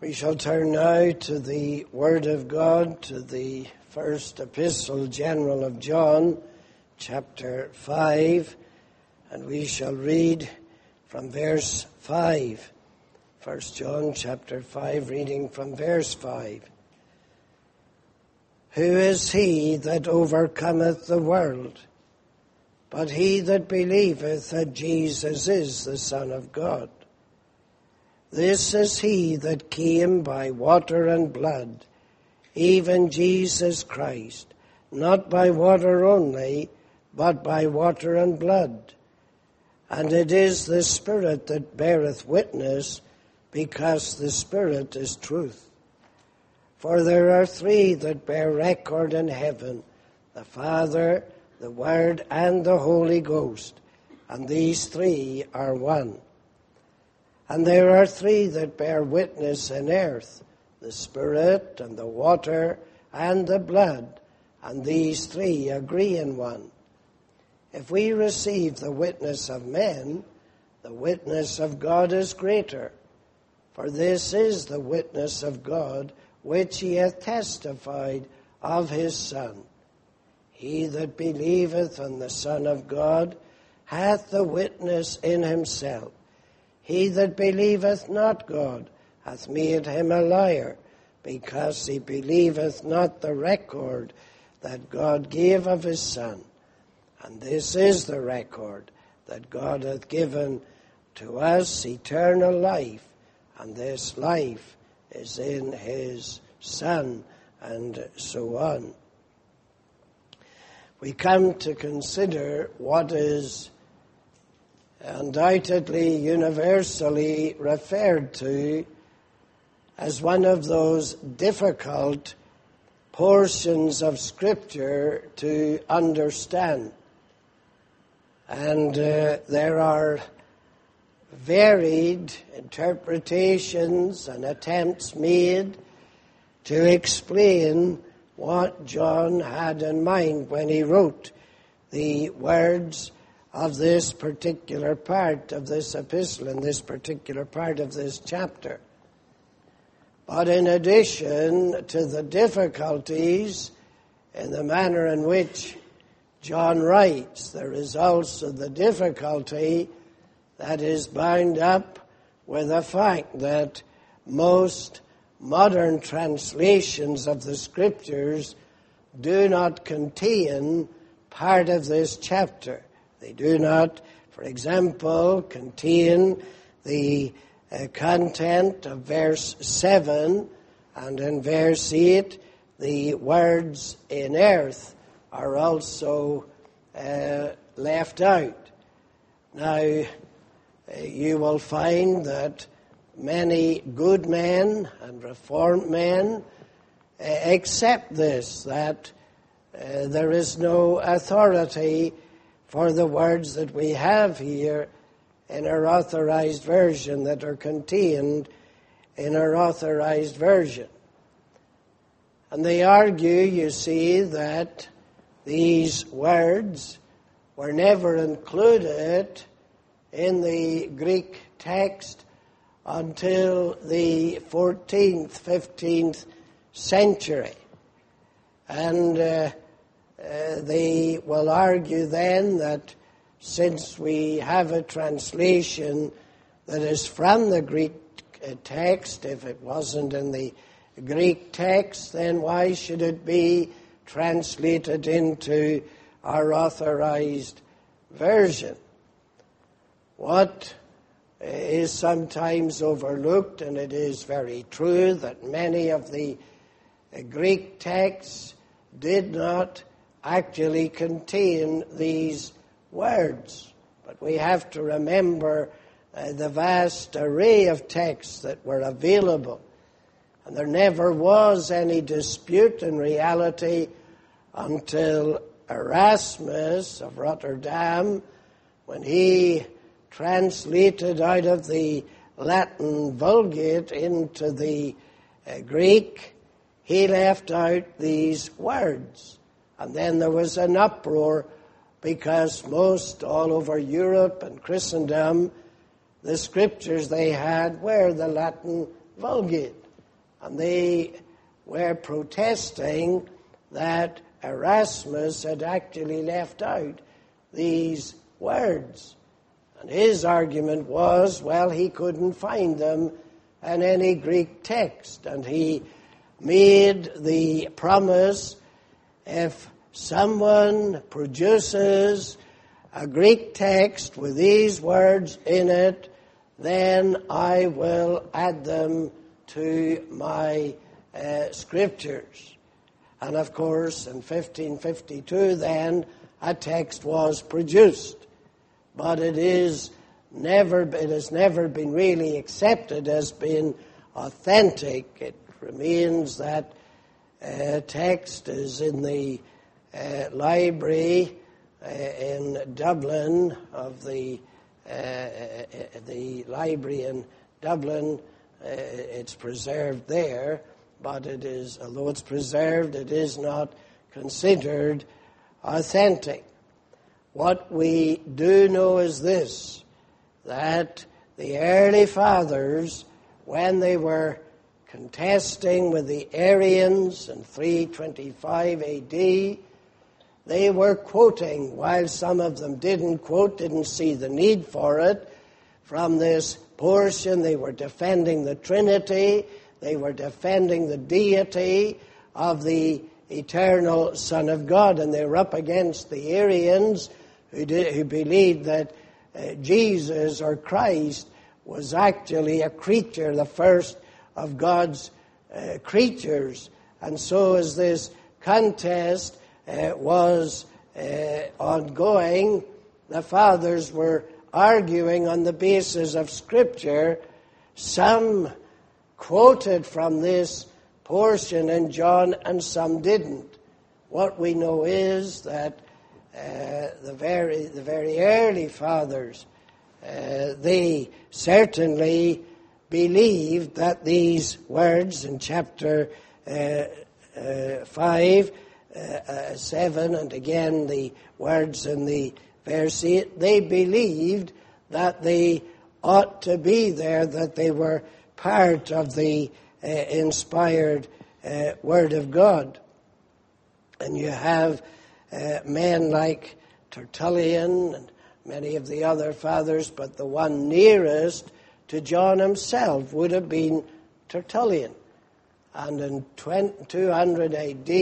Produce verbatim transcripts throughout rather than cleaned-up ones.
We shall turn now to the Word of God, to the first epistle general of John, chapter five, and we shall read from verse five. First John chapter five, reading from verse five. Who is he that overcometh the world? But he that believeth that Jesus is the Son of God. This is he that came by water and blood, even Jesus Christ, not by water only, but by water and blood. And it is the Spirit that beareth witness, because the Spirit is truth. For there are three that bear record in heaven, the Father, the Word, and the Holy Ghost, and these three are one. And there are three that bear witness in earth, the Spirit, and the water, and the blood, and these three agree in one. If we receive the witness of men, the witness of God is greater. For this is the witness of God, which he hath testified of his Son. He that believeth on the Son of God hath the witness in himself. He that believeth not God hath made him a liar, because he believeth not the record that God gave of his Son. And this is the record, that God hath given to us eternal life, and this life is in his Son, and so on. We come to consider what is undoubtedly universally referred to as one of those difficult portions of Scripture to understand. And uh, there are varied interpretations and attempts made to explain what John had in mind when he wrote the words of this particular part of this epistle, in this particular part of this chapter. But in addition to the difficulties in the manner in which John writes, there is also the difficulty that is bound up with the fact that most modern translations of the Scriptures do not contain part of this chapter. They do not, for example, contain the uh, content of verse seven, and in verse eight, the words in earth are also uh, left out. Now, uh, you will find that many good men and reformed men uh, accept this, that uh, there is no authority for the words that we have here in our authorized version, that are contained in our authorized version. And they argue, you see, that these words were never included in the Greek text until the fourteenth, fifteenth century. And uh, Uh, they will argue then that since we have a translation that is from the Greek uh, text, if it wasn't in the Greek text, then why should it be translated into our authorized version? What is sometimes overlooked, and it is very true, that many of the uh, Greek texts did not actually contain these words. But we have to remember uh, the vast array of texts that were available. And there never was any dispute in reality until Erasmus of Rotterdam, when he translated out of the Latin Vulgate into the uh, Greek, he left out these words. And then there was an uproar because most all over Europe and Christendom, the scriptures they had were the Latin Vulgate. and they were protesting that Erasmus had actually left out these words. And his argument was, well, he couldn't find them in any Greek text. And he made the promise, if someone produces a Greek text with these words in it, then I will add them to my uh, scriptures. And of course, in fifteen fifty-two, then, a text was produced. But it is never, it has never been really accepted as being authentic. It remains that uh, text is in the uh, library uh, in Dublin of the uh, the library in Dublin. Uh, it's preserved there, but it is, although it's preserved, it is not considered authentic. What we do know is this, that the early fathers, when they were contesting with the Arians in three twenty-five A D, they were quoting, while some of them didn't quote, didn't see the need for it, from this portion. They were defending the Trinity, they were defending the deity of the eternal Son of God, and they were up against the Arians, who, did, who believed that uh, Jesus or Christ was actually a creature, the first of God's uh, creatures. And so as this contest uh, was uh, ongoing, the fathers were arguing on the basis of Scripture. Some quoted from this portion in John and some didn't. What we know is that Uh, the very the very early fathers, uh, they certainly believed that these words in chapter uh, uh, five, uh, uh, seven, and again the words in the verse eight, they believed that they ought to be there, that they were part of the uh, inspired uh, Word of God. And you have Uh, men like Tertullian and many of the other fathers, but the one nearest to John himself would have been Tertullian. And in two hundred A D,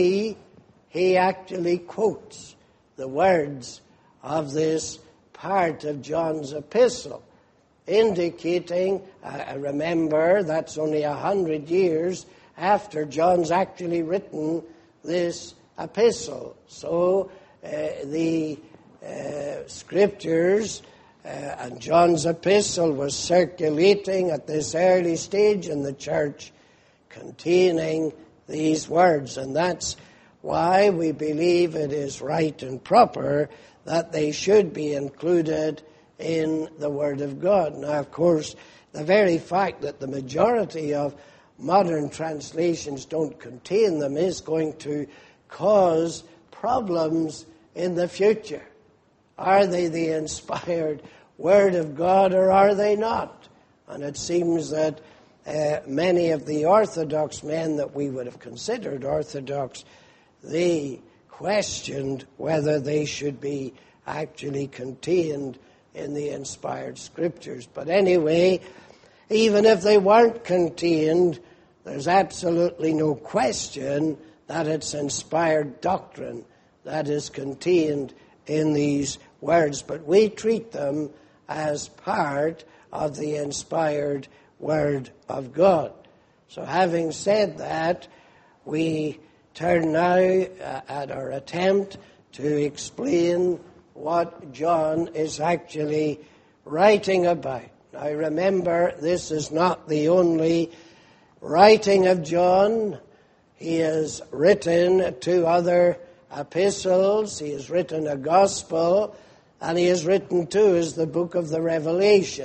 he actually quotes the words of this part of John's epistle, indicating, uh, remember, that's only a hundred years after John's actually written this epistle. So uh, the uh, scriptures uh, and John's epistle was circulating at this early stage in the church, containing these words. And that's why we believe it is right and proper that they should be included in the Word of God. Now, of course, the very fact that the majority of modern translations don't contain them is going to cause problems in the future. Are they the inspired Word of God or are they not? And it seems that uh, many of the Orthodox men that we would have considered Orthodox, they questioned whether they should be actually contained in the inspired Scriptures. But anyway, even if they weren't contained, there's absolutely no question that it's inspired doctrine that is contained in these words. But we treat them as part of the inspired Word of God. So having said that, we turn now uh, at our attempt to explain what John is actually writing about. Now remember, this is not the only writing of John. He has written two other epistles, he has written a gospel, and he has written too is the book of the Revelation.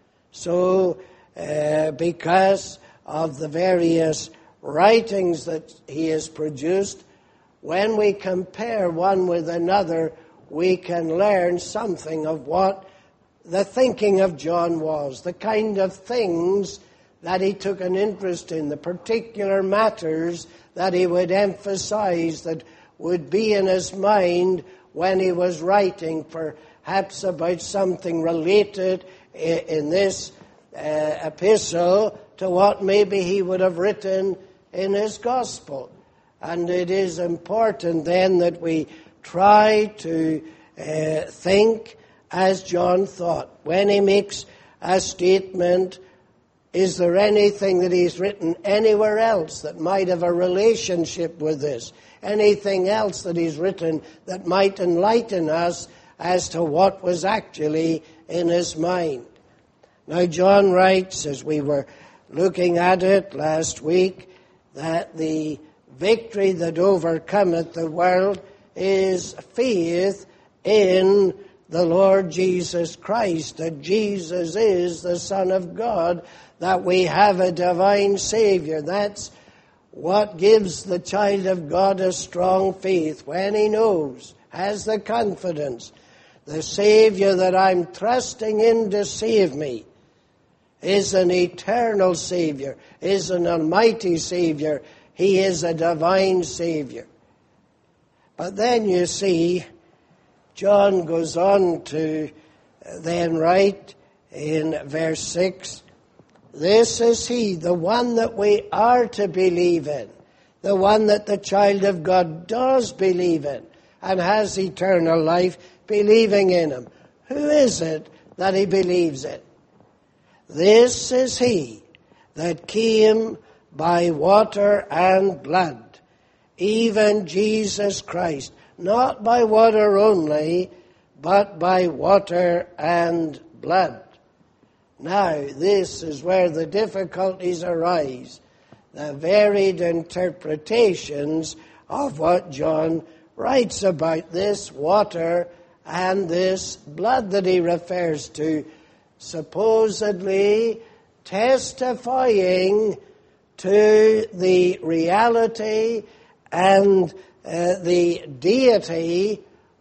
So uh, because of the various writings that he has produced, when we compare one with another, we can learn something of what the thinking of John was, the kind of things that he took an interest in, the particular matters that he would emphasize, that would be in his mind when he was writing, perhaps about something related in this uh, epistle to what maybe he would have written in his gospel. And it is important then that we try to uh, think as John thought. When he makes a statement, is there anything that he's written anywhere else that might have a relationship with this? Anything else that he's written that might enlighten us as to what was actually in his mind? Now, John writes, as we were looking at it last week, that the victory that overcometh the world is faith in the Lord Jesus Christ, that Jesus is the Son of God, that we have a divine Savior. That's what gives the child of God a strong faith, when he knows, has the confidence, the Savior that I'm trusting in to save me is an eternal Savior, is an almighty Savior. He is a divine Savior. But then you see, John goes on to then write in verse six, this is he, the one that we are to believe in, the one that the child of God does believe in and has eternal life, believing in him. Who is it that he believes in? This is he that came by water and blood, even Jesus Christ, not by water only, but by water and blood. Now, this is where the difficulties arise, the varied interpretations of what John writes about this water and this blood that he refers to, supposedly testifying to the reality and uh, the deity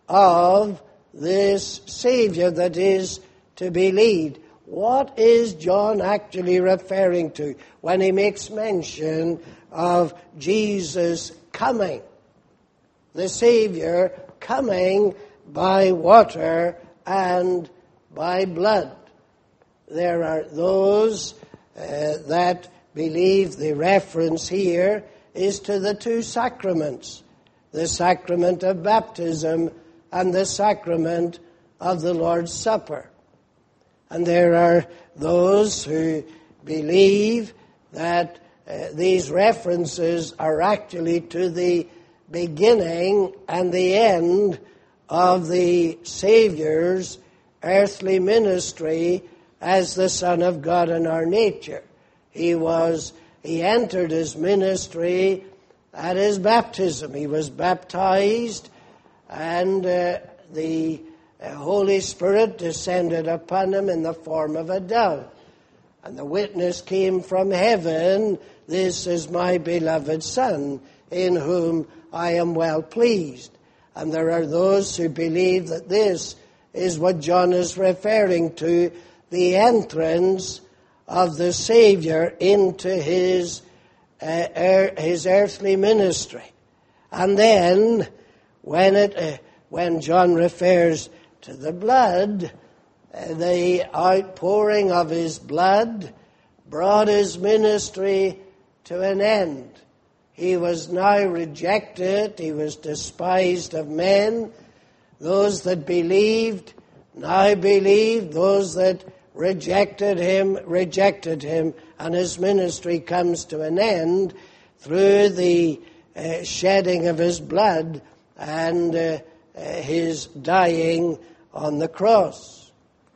of this Savior that is to be believed. What is John actually referring to when he makes mention of Jesus coming? The Savior coming by water and by blood. There are those uh, that believe the reference here is to the two sacraments, the sacrament of baptism and the sacrament of the Lord's Supper. And there are those who believe that uh, these references are actually to the beginning and the end of the Savior's earthly ministry as the Son of God in our nature. He was, he entered his ministry at his baptism. He was baptized, and uh, the The Holy Spirit descended upon him in the form of a dove. And the witness came from heaven, this is my beloved Son, in whom I am well pleased. And there are those who believe that this is what John is referring to, the entrance of the Savior into his, uh, er, his earthly ministry. And then, when, it, uh, when John refers to the blood, the outpouring of his blood brought his ministry to an end. He was now rejected, he was despised of men. Those that believed now believed, those that rejected him, rejected him, and his ministry comes to an end through the uh, shedding of his blood and uh, uh, his dying on the cross.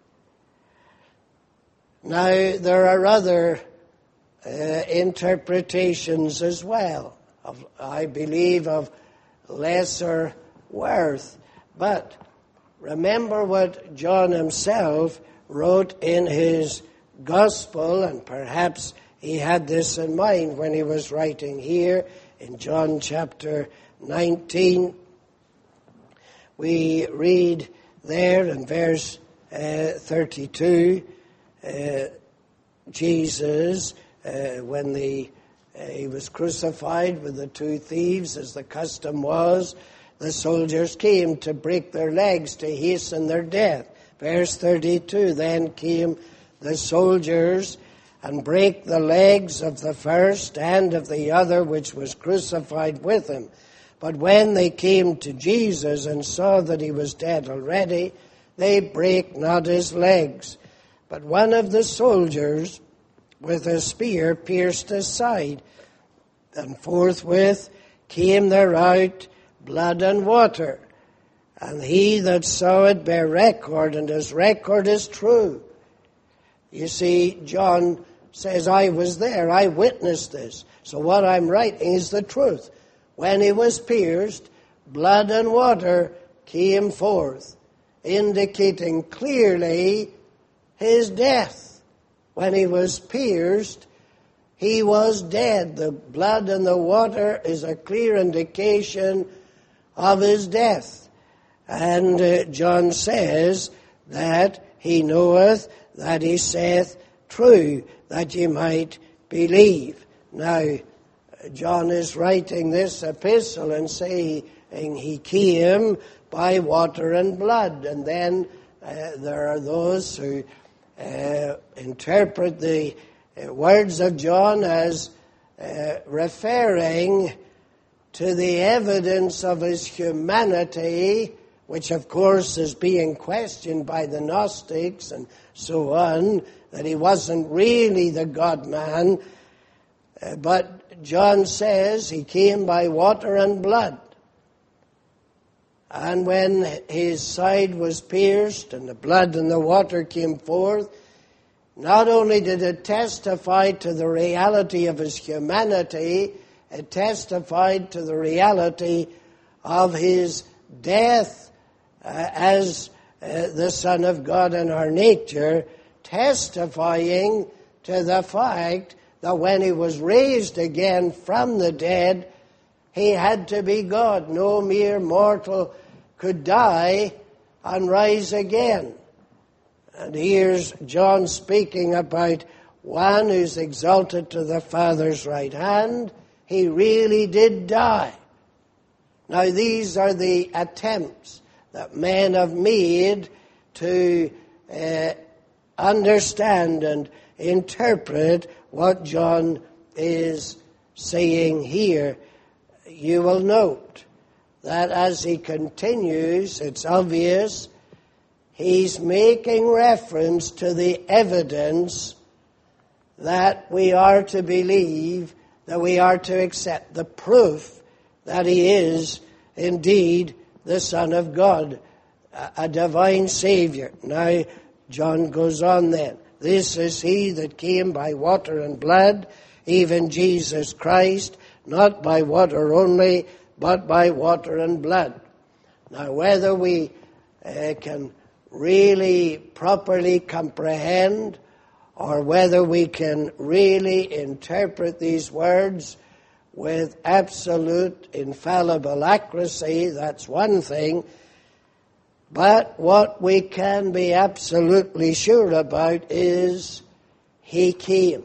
Now, there are other uh, interpretations as well, of, I believe, of lesser worth. But remember what John himself wrote in his gospel, and perhaps he had this in mind when he was writing here in John chapter nineteen. We read there in verse uh, thirty-two, uh, Jesus uh, when the, uh, he was crucified with the two thieves, as the custom was, the soldiers came to break their legs to hasten their death. Verse thirty-two, then came the soldiers and brake the legs of the first and of the other which was crucified with him. But when they came to Jesus and saw that he was dead already, they brake not his legs. But one of the soldiers with a spear pierced his side, and forthwith came there out blood and water. And he that saw it bare record, and his record is true. You see, John says, I was there, I witnessed this. So what I'm writing is the truth. When he was pierced, blood and water came forth, indicating clearly his death. When he was pierced, he was dead. The blood and the water is a clear indication of his death. And uh, John says that he knoweth that he saith true, that ye might believe. Now, John is writing this epistle and saying he came by water and blood. And then uh, there are those who uh, interpret the uh, words of John as uh, referring to the evidence of his humanity, which of course is being questioned by the Gnostics and so on, that he wasn't really the God-man. Uh, but John says he came by water and blood. And when his side was pierced and the blood and the water came forth, not only did it testify to the reality of his humanity, it testified to the reality of his death uh, as uh, the Son of God in our nature, testifying to the fact that when he was raised again from the dead, he had to be God. No mere mortal could die and rise again. And here's John speaking about one who's exalted to the Father's right hand. He really did die. Now these are the attempts that men have made to uh, understand and interpret what John is saying here. You will note that as he continues, it's obvious he's making reference to the evidence that we are to believe, that we are to accept, the proof that he is indeed the Son of God, a divine Savior. Now, John goes on then. This is he that came by water and blood, even Jesus Christ, not by water only, but by water and blood. Now, whether we uh, can really properly comprehend or whether we can really interpret these words with absolute infallible accuracy, that's one thing. But what we can be absolutely sure about is he came.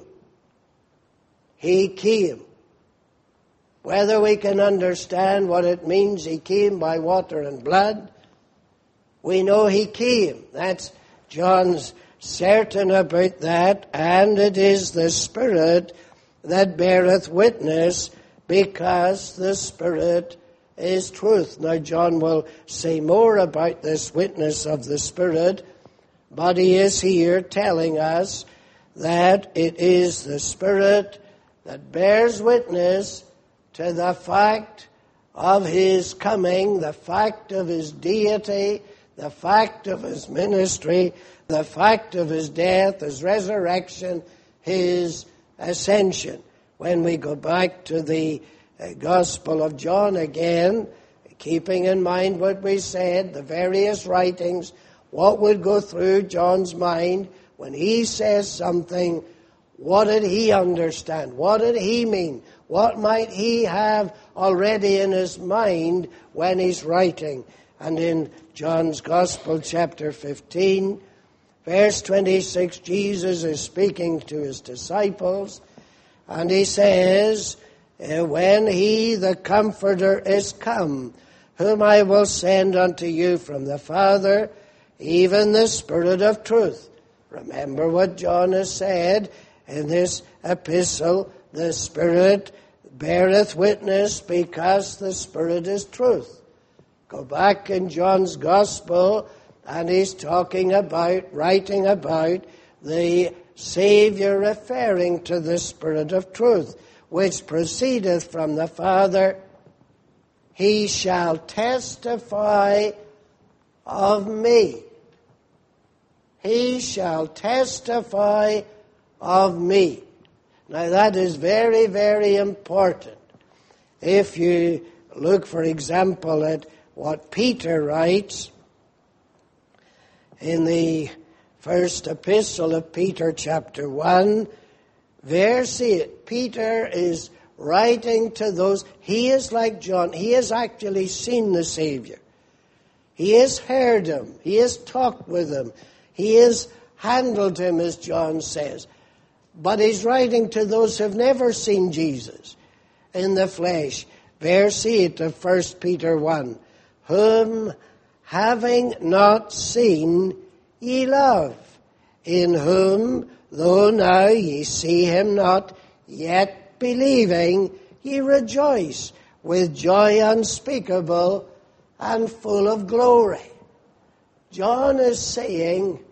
He came. Whether we can understand what it means he came by water and blood, we know he came. That's John's certain about that, and it is the Spirit that beareth witness, because the Spirit is truth. Now John will say more about this witness of the Spirit, but he is here telling us that it is the Spirit that bears witness to the fact of his coming, the fact of his deity, the fact of his ministry, the fact of his death, his resurrection, his ascension. When we go back to the uh, Gospel of John again, keeping in mind what we said, the various writings, what would go through John's mind when he says something, what did he understand? What did he mean? What might he have already in his mind when he's writing? And in John's Gospel, chapter fifteen, verse twenty-six, Jesus is speaking to his disciples, And he says, uh, when he, the Comforter, is come, whom I will send unto you from the Father, even the Spirit of truth. Remember what John has said in this epistle, the Spirit beareth witness, because the Spirit is truth. Go back in John's Gospel, and he's talking about, writing about the Saviour, referring to the Spirit of truth, which proceedeth from the Father. He shall testify of me. He shall testify of me. Now that is very, very important. If you look, for example, at what Peter writes in the first epistle of Peter, chapter one, verse eight, Peter is writing to those, he is like John, he has actually seen the Savior. He has heard him, he has talked with him, he has handled him, as John says. But he's writing to those who have never seen Jesus in the flesh. Verse eight of First Peter one, whom having not seen ye love, in whom, though now ye see him not, yet believing, ye rejoice with joy unspeakable and full of glory. John is saying,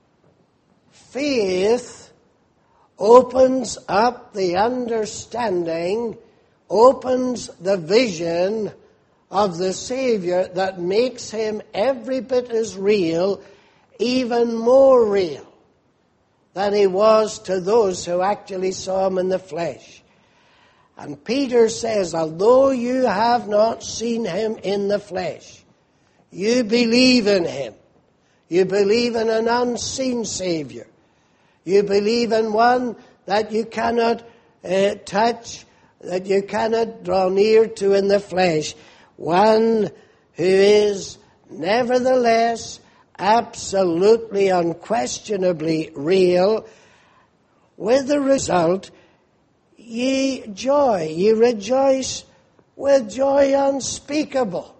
faith opens up the understanding, opens the vision of the Savior that makes him every bit as real, even more real than he was to those who actually saw him in the flesh. And Peter says, although you have not seen him in the flesh, you believe in him. You believe in an unseen Savior. You believe in one that you cannot uh, touch, that you cannot draw near to in the flesh. One who is nevertheless absolutely, unquestionably real, with the result, ye joy, ye rejoice with joy unspeakable.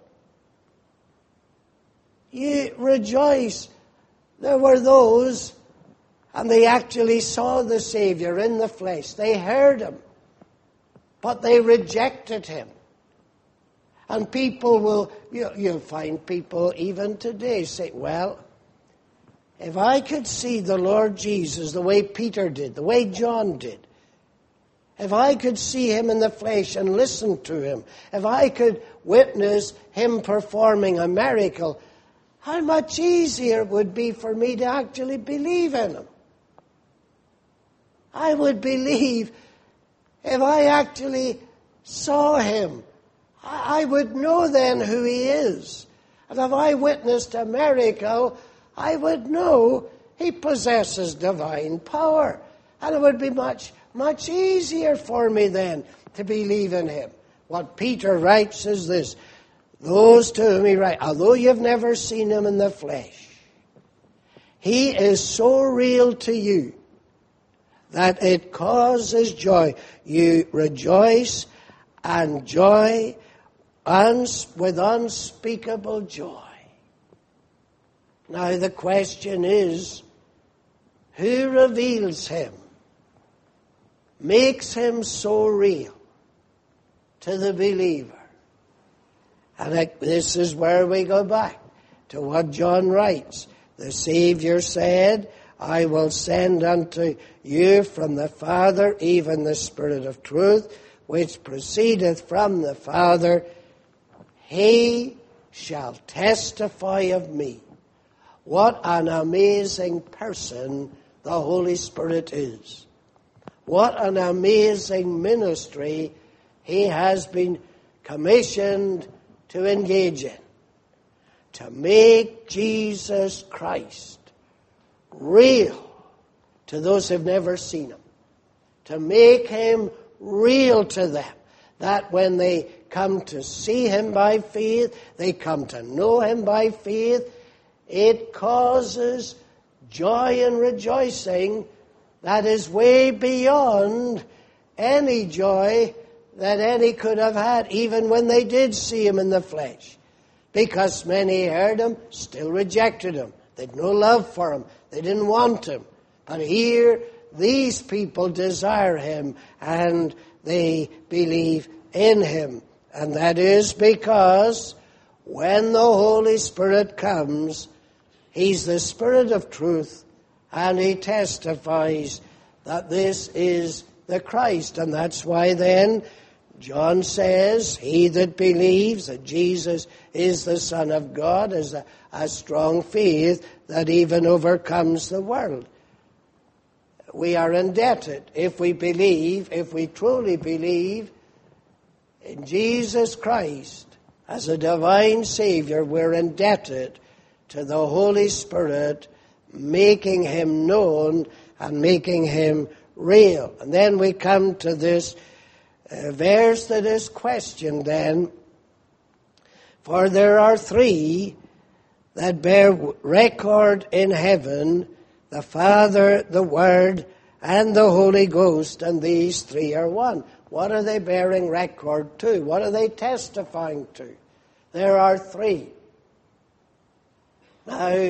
Ye rejoice. There were those, and they actually saw the Savior in the flesh. They heard him, but they rejected him. And people will, you, you'll find people even today say, well, if I could see the Lord Jesus the way Peter did, the way John did, if I could see him in the flesh and listen to him, if I could witness him performing a miracle, how much easier it would be for me to actually believe in him. I would believe if I actually saw him. I would know then who he is. And if I witnessed a miracle, I would know he possesses divine power. And it would be much, much easier for me then to believe in him. What Peter writes is this, those to whom he writes, although you've never seen him in the flesh, he is so real to you that it causes joy. You rejoice and joy uns- with unspeakable joy. Now the question is, who reveals him, makes him so real to the believer? And I, this is where we go back to what John writes. The Savior said, I will send unto you from the Father even the Spirit of truth, which proceedeth from the Father. He shall testify of me. What an amazing person the Holy Spirit is. What an amazing ministry he has been commissioned to engage in. To make Jesus Christ real to those who've never seen him. To make him real to them. That when they come to see him by faith, they come to know him by faith, it causes joy and rejoicing that is way beyond any joy that any could have had, even when they did see him in the flesh. Because many heard him, still rejected him. They'd no love for him. They didn't want him. But here, these people desire him, and they believe in him. And that is because when the Holy Spirit comes, he's the Spirit of truth, and he testifies that this is the Christ. And that's why then John says, he that believes that Jesus is the Son of God is a, a strong faith that even overcomes the world. We are indebted, if we believe, if we truly believe in Jesus Christ as a divine Savior, we're indebted to the Holy Spirit making him known and making him real. And then we come to this uh, verse that is questioned then. For there are three that bear record in heaven, the Father, the Word, and the Holy Ghost, and these three are one. What are they bearing record to? What are they testifying to? There are three. Now,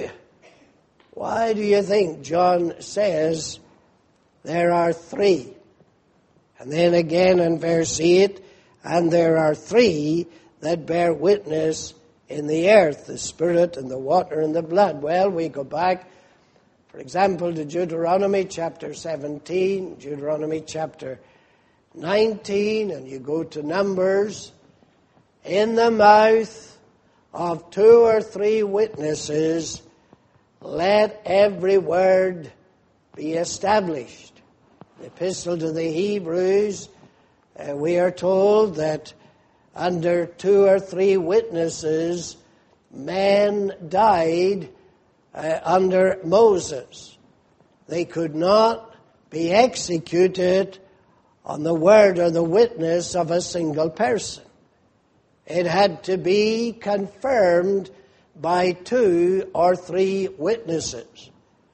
why do you think John says there are three? And then again in verse eight, and there are three that bear witness in the earth, the Spirit and the water and the blood. Well, we go back, for example, to Deuteronomy chapter seventeen, Deuteronomy chapter nineteen, and you go to Numbers. In the mouth of two or three witnesses, let every word be established. The epistle to the Hebrews, uh, we are told that under two or three witnesses, men died uh, under Moses. They could not be executed on the word or the witness of a single person. It had to be confirmed by two or three witnesses.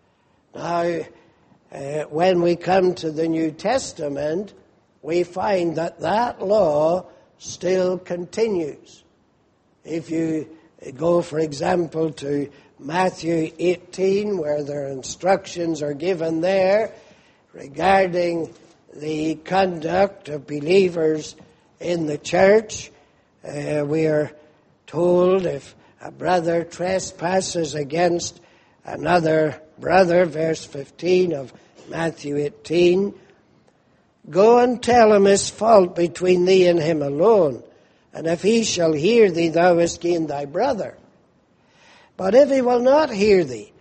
Now, uh, when we come to the New Testament, we find that that law still continues. If you go, for example, to Matthew eighteen, where their instructions are given there regarding the conduct of believers in the church, uh, we are told if a brother trespasses against another brother, verse fifteen of Matthew eighteen, go and tell him his fault between thee and him alone. And if he shall hear thee, thou hast gained thy brother. But if he will not hear thee,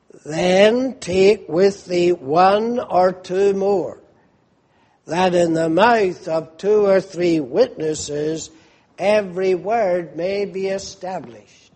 then take with thee one or two more, that in the mouth of two or three witnesses every word may be established.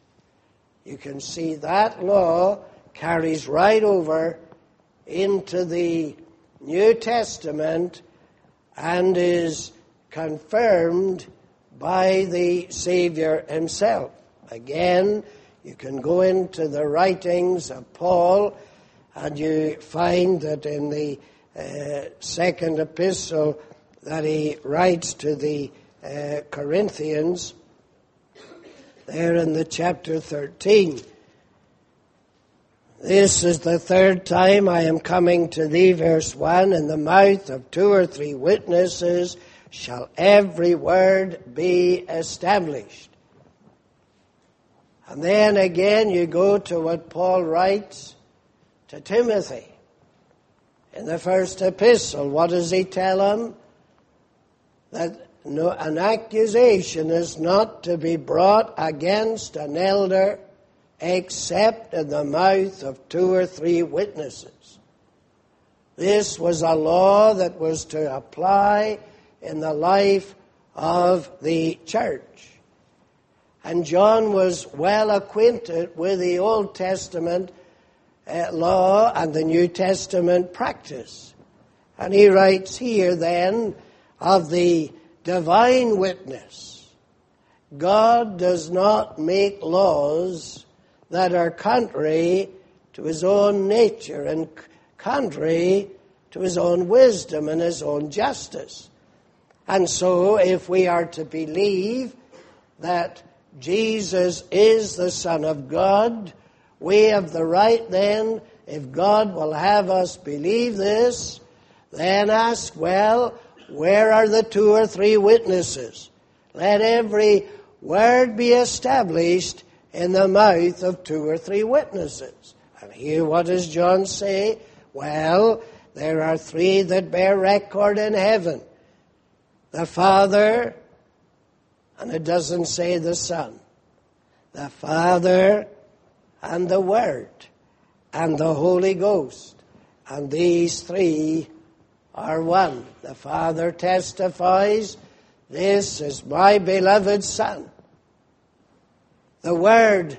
You can see that law carries right over into the New Testament and is confirmed by the Savior himself. Again, you can go into the writings of Paul and you find that in the uh, second epistle that he writes to the uh, Corinthians, there in the chapter thirteen, this is the third time I am coming to thee, verse one, in the mouth of two or three witnesses shall every word be established. And then again you go to what Paul writes to Timothy. In the first epistle, what does he tell him? That no, an accusation is not to be brought against an elder except in the mouth of two or three witnesses. This was a law that was to apply in the life of the church. And John was well acquainted with the Old Testament uh, law and the New Testament practice. And he writes here then of the divine witness. God does not make laws that are contrary to his own nature and contrary to his own wisdom and his own justice. And so if we are to believe that Jesus is the Son of God, we have the right then, if God will have us believe this, then ask, well, where are the two or three witnesses? Let every word be established in the mouth of two or three witnesses. And here what does John say? Well, there are three that bear record in heaven. The Father, and it doesn't say the Son. The Father and the Word and the Holy Ghost. And these three are one. The Father testifies, this is my beloved Son. The Word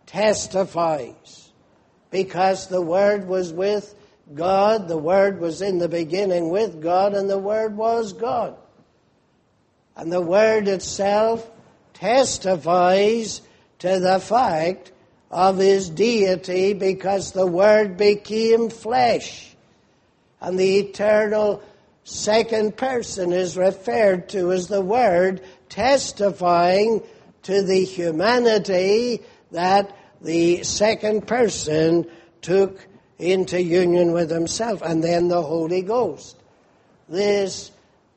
testifies, because the Word was with God, the Word was in the beginning with God, and the Word was God. And the Word itself testifies to the fact of his deity, because the Word became flesh. And the eternal second person is referred to as the Word, testifying to the humanity that the second person took into union with himself. And then the Holy Ghost. This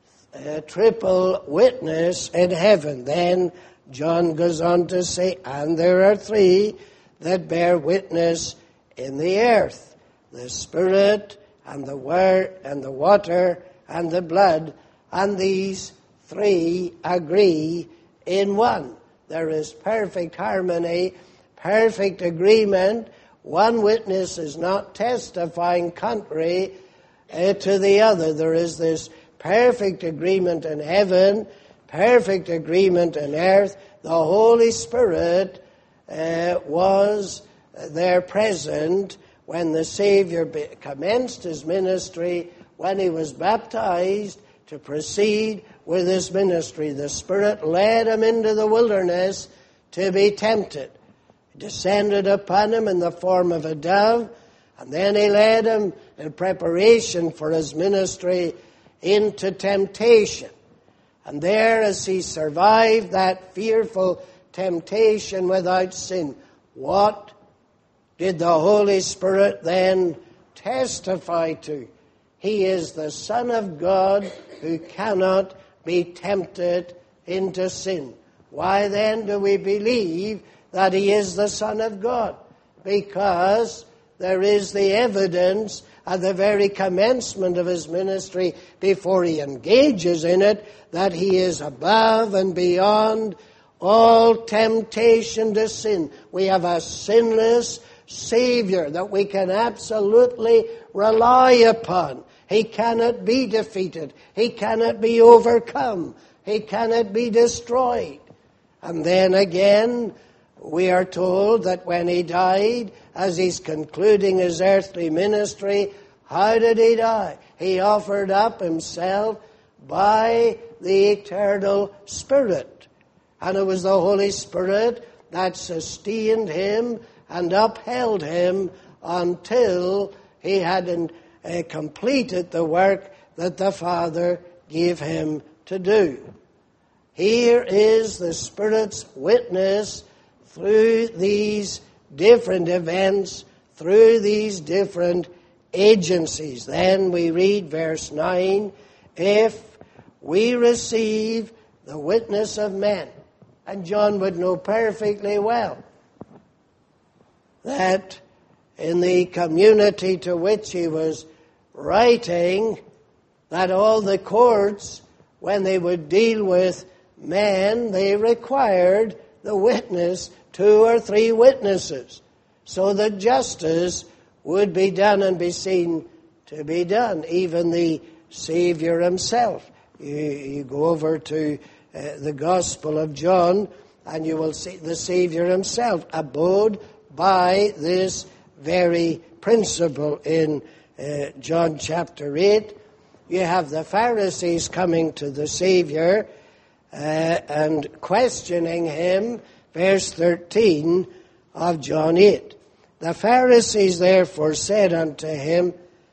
uh, triple witness in heaven. Then John goes on to say, and there are three that bear witness in the earth, the Spirit and the Word and the water and the blood, and these three agree in one. There is perfect harmony, perfect agreement. One witness is not testifying contrary uh, to the other. There is this perfect agreement in heaven, perfect agreement in earth. The Holy Spirit uh, was there present when the Savior be- commenced his ministry, when he was baptized to proceed with his ministry. The Spirit led him into the wilderness to be tempted. He descended upon him in the form of a dove, and then he led him in preparation for his ministry into temptation. And there, as he survived that fearful temptation without sin, what did the Holy Spirit then testify to? He is the Son of God who cannot be tempted into sin. Why then do we believe that he is the Son of God? Because there is the evidence at the very commencement of his ministry, before he engages in it, that he is above and beyond all temptation to sin. We have a sinless Savior that we can absolutely rely upon. He cannot be defeated. He cannot be overcome. He cannot be destroyed. And then again, we are told that when he died, as he's concluding his earthly ministry, how did he die? He offered up himself by the eternal Spirit. And it was the Holy Spirit that sustained him and upheld him until he had uh, completed the work that the Father gave him to do. Here is the Spirit's witness through these different events, through these different agencies. Then we read verse nine, if we receive the witness of men. And John would know perfectly well that in the community to which he was writing, that all the courts, when they would deal with men, they required the witness, two or three witnesses, so that justice would be done and be seen to be done. Even the Savior himself. You, you go over to uh, the Gospel of John, and you will see the Savior himself abode by this very principle in uh, John chapter eight. You have the Pharisees coming to the Savior uh, and questioning him, verse thirteen of John eight. The Pharisees therefore said unto him,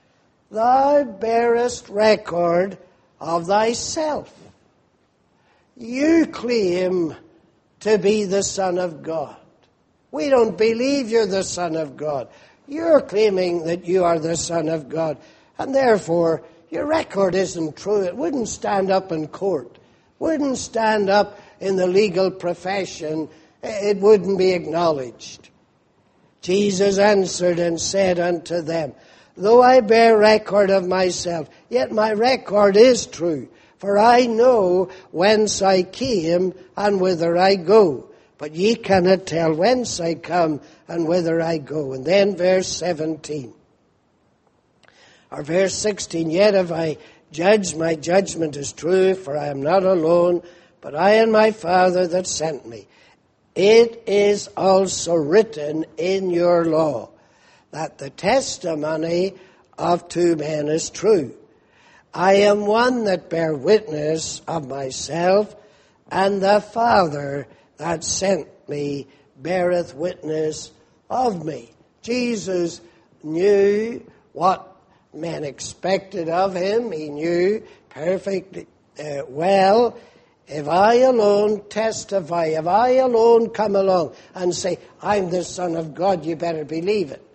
thou bearest record of thyself. You claim to be the Son of God. We don't believe you're the Son of God. You're claiming that you are the Son of God, and therefore your record isn't true. It wouldn't stand up in court. Wouldn't stand up in the legal profession. It wouldn't be acknowledged. Jesus answered and said unto them, though I bear record of myself, yet my record is true. For I know whence I came and whither I go. But ye cannot tell whence I come and whither I go. And then verse seventeen. Or verse sixteen. Yet if I judge, my judgment is true, for I am not alone, but I and my Father that sent me. It is also written in your law that the testimony of two men is true. I am one that bear witness of myself, and the Father that sent me beareth witness of me. Jesus knew what men expected of him. He knew perfectly uh, well, if I alone testify, if I alone come along and say, I'm the Son of God, you better believe it.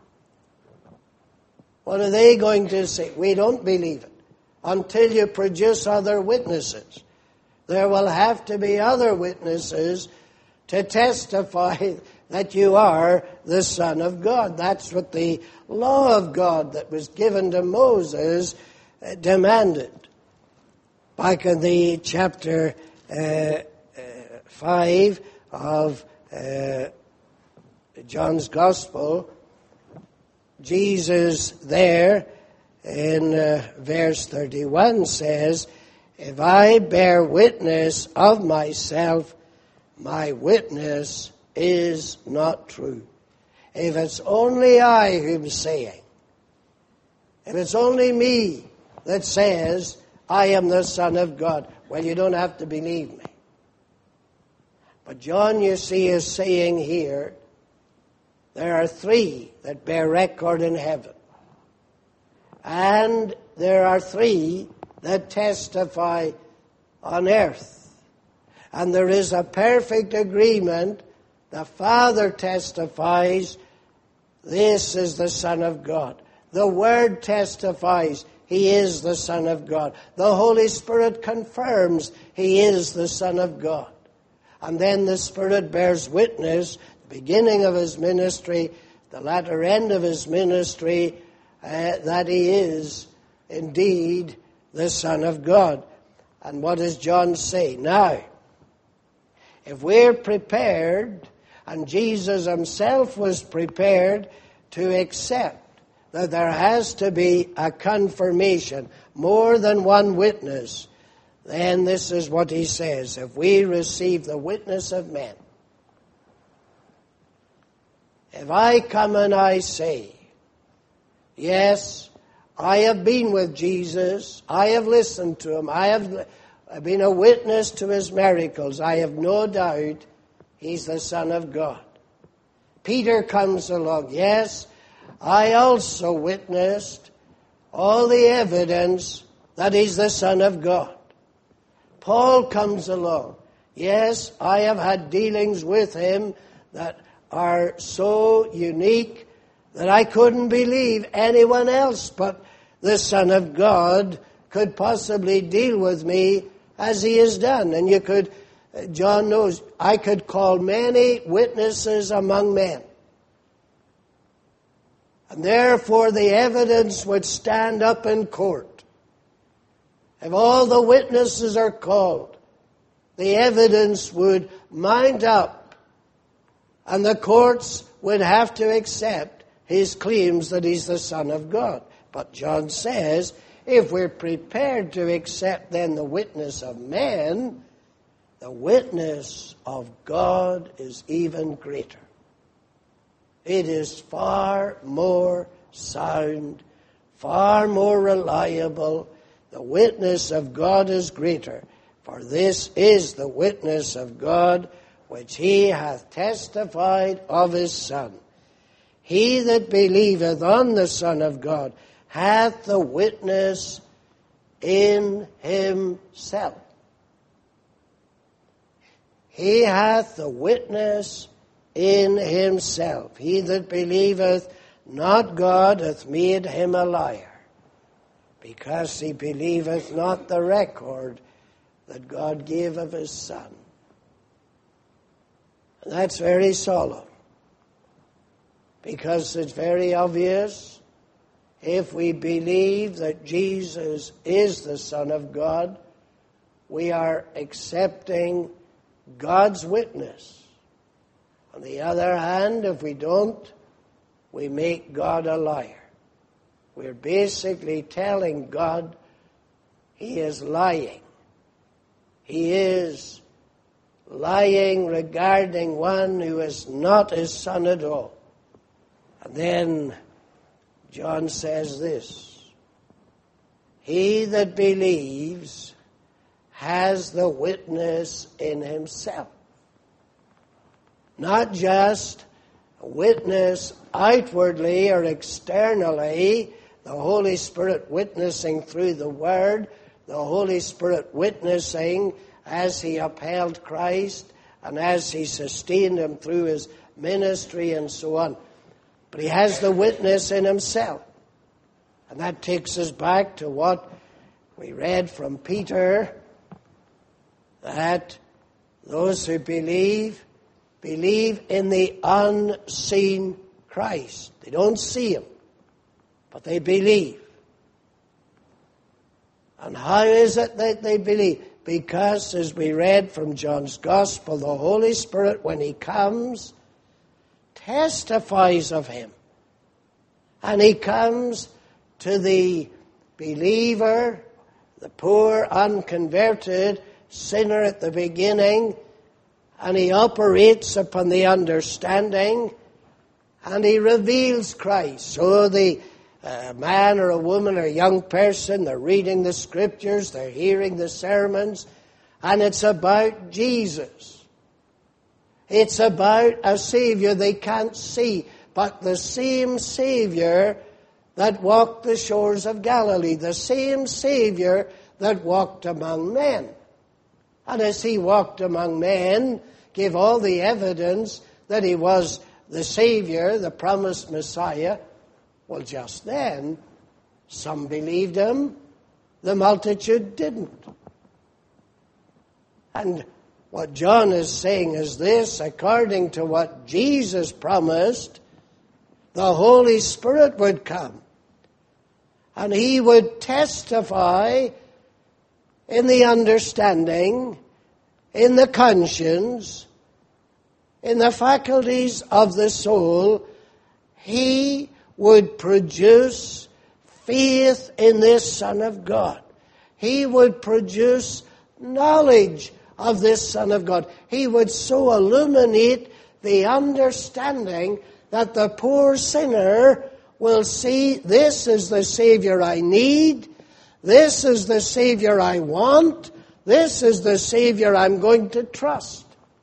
What are they going to say? We don't believe it until you produce other witnesses. There will have to be other witnesses to testify that you are the Son of God. That's what the law of God that was given to Moses uh, demanded. Back in the chapter uh, uh, five of uh, John's Gospel, Jesus there in uh, verse thirty-one says, if I bear witness of myself, my witness is not true. If it's only I who's saying, if it's only me that says, I am the Son of God, well, you don't have to believe me. But John, you see, is saying here, there are three that bear record in heaven. And there are three that testify on earth. And there is a perfect agreement. The Father testifies, this is the Son of God. The Word testifies, He is the Son of God. The Holy Spirit confirms He is the Son of God. And then the Spirit bears witness, the beginning of His ministry, the latter end of His ministry, uh, that He is indeed the Son of God. And what does John say? Now, if we're prepared, and Jesus Himself was prepared to accept that there has to be a confirmation, more than one witness, then this is what He says. If we receive the witness of men, if I come and I say, yes, I have been with Jesus, I have listened to Him, I have been a witness to His miracles, I have no doubt He's the Son of God. Peter comes along, yes, I also witnessed all the evidence that He's the Son of God. Paul comes along, yes, I have had dealings with him that are so unique that I couldn't believe anyone else but the Son of God could possibly deal with me as He has done. And you could, John knows, I could call many witnesses among men. And therefore the evidence would stand up in court. If all the witnesses are called, the evidence would mount up, and the courts would have to accept his claims that he's the Son of God. But John says, if we're prepared to accept then the witness of men, the witness of God is even greater. It is far more sound, far more reliable. The witness of God is greater, for this is the witness of God, which He hath testified of His Son. He that believeth on the Son of God hath the witness in himself. He hath the witness in himself. He that believeth not God hath made him a liar, because he believeth not the record that God gave of his Son. And that's very solemn, because it's very obvious, if we believe that Jesus is the Son of God, we are accepting God's witness. On the other hand, if we don't, we make God a liar. We're basically telling God he is lying. He is lying regarding one who is not his Son at all. And then John says this: he that believes has the witness in himself. Not just a witness outwardly or externally, the Holy Spirit witnessing through the Word, the Holy Spirit witnessing as he upheld Christ and as he sustained him through his ministry and so on. But he has the witness in himself. And that takes us back to what we read from Peter, that those who believe, believe in the unseen Christ. They don't see him, but they believe. And how is it that they believe? Because, as we read from John's Gospel, the Holy Spirit, when he comes, testifies of him. And he comes to the believer, the poor, unconverted sinner at the beginning, and he operates upon the understanding, and he reveals Christ. So the uh, man or a woman or a young person, they're reading the Scriptures, they're hearing the sermons, and it's about Jesus. It's about a Savior they can't see, but the same Savior that walked the shores of Galilee, the same Savior that walked among men. And as he walked among men, gave all the evidence that he was the Savior, the promised Messiah, well, just then, some believed him, the multitude didn't. And what John is saying is this: according to what Jesus promised, the Holy Spirit would come, and he would testify in the understanding, in the conscience, in the faculties of the soul. He would produce faith in this Son of God. He would produce knowledge of this Son of God. He would so illuminate the understanding that the poor sinner will see, this is the Savior I need, this is the Savior I want, this is the Savior I'm going to trust.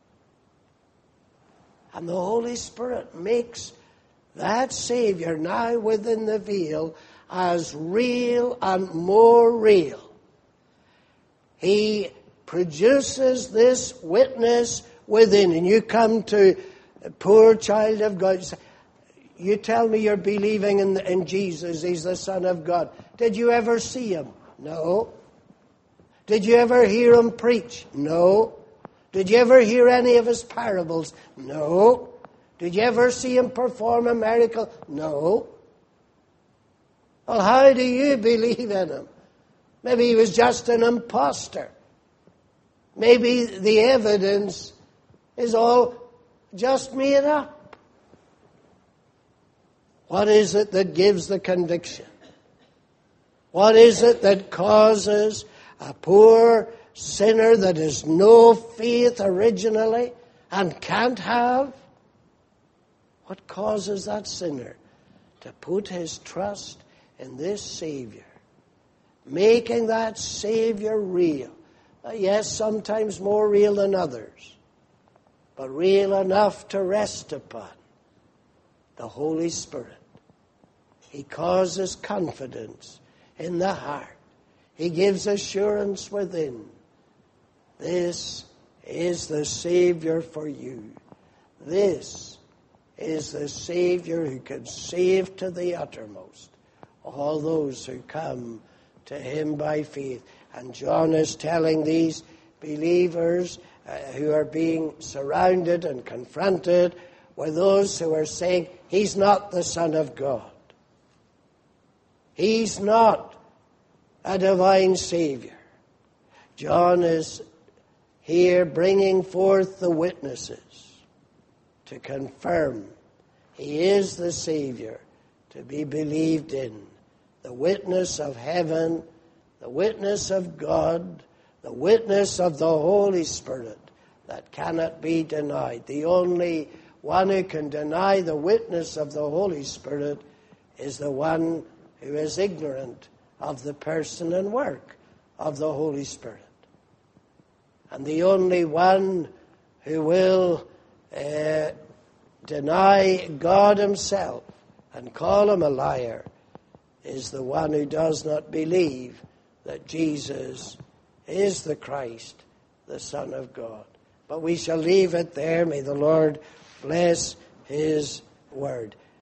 And the Holy Spirit makes that Savior now within the veil as real and more real. He produces this witness within. And you come to a poor child of God, you say, you tell me you're believing in, in Jesus, he's the Son of God. Did you ever see him? No. Did you ever hear him preach? No. Did you ever hear any of his parables? No. Did you ever see him perform a miracle? No. Well, how do you believe in him? Maybe he was just an impostor. Maybe the evidence is all just made up. What is it that gives the conviction? What is it that causes a poor sinner that has no faith originally and can't have? What causes that sinner to put his trust in this Savior? Making that Savior real. Yes, sometimes more real than others, but real enough to rest upon. The Holy Spirit. He causes confidence in the heart. He gives assurance within. This is the Savior for you. This is the Savior who can save to the uttermost all those who come to him by faith. And John is telling these believers uh, who are being surrounded and confronted with those who are saying, he's not the Son of God. He's not a divine Savior. John is here bringing forth the witnesses to confirm he is the Savior to be believed in. The witness of heaven, the witness of God, the witness of the Holy Spirit that cannot be denied. The only one who can deny the witness of the Holy Spirit is the one who is ignorant of the person and work of the Holy Spirit. And the only one who will uh, deny God himself and call him a liar is the one who does not believe that Jesus is the Christ, the Son of God. But we shall leave it there. May the Lord bless his word.